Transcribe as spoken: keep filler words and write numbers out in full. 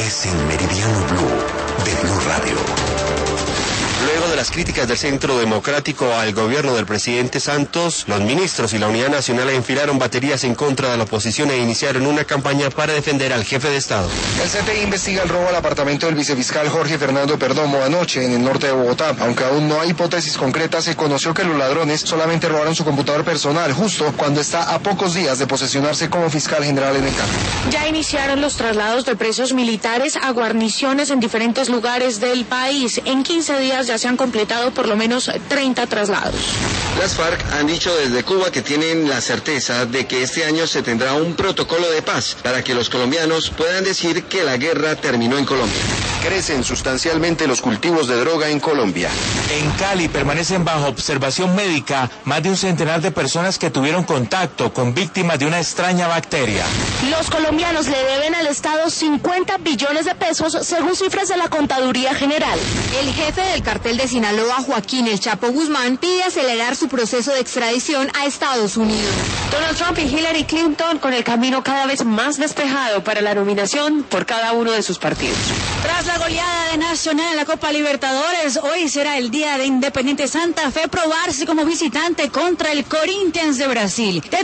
es el Meridiano Blue de Blue Radio. Luego de las críticas del Centro Democrático al gobierno del presidente Santos, los ministros y la Unidad Nacional enfilaron baterías en contra de la oposición e iniciaron una campaña para defender al jefe de Estado. El C T I investiga el robo al apartamento del vicefiscal Jorge Fernando Perdomo anoche en el norte de Bogotá. Aunque aún no hay hipótesis concretas, se conoció que los ladrones solamente robaron su computador personal justo cuando está a pocos días de posesionarse como fiscal general en el cargo. Ya iniciaron los traslados de presos militares a guarniciones en diferentes lugares del país. En quince días ya se han completado por lo menos treinta traslados. Las FARC han dicho desde Cuba que tienen la certeza de que este año se tendrá un protocolo de paz para que los colombianos puedan decir que la guerra terminó en Colombia. Crecen sustancialmente los cultivos de droga en Colombia. En Cali permanecen bajo observación médica más de un centenar de personas que tuvieron contacto con víctimas de una extraña bacteria. Los colombianos le deben al Estado cincuenta billones de pesos según cifras de la Contaduría General. El jefe del cartel de Sinaloa, Joaquín El Chapo Guzmán, pide acelerar su proceso de extradición a Estados Unidos. Donald Trump y Hillary Clinton con el camino cada vez más despejado para la nominación por cada uno de sus partidos. Tras la goleada de Nacional en la Copa Libertadores, hoy será el día de Independiente Santa Fe probarse como visitante contra el Corinthians de Brasil.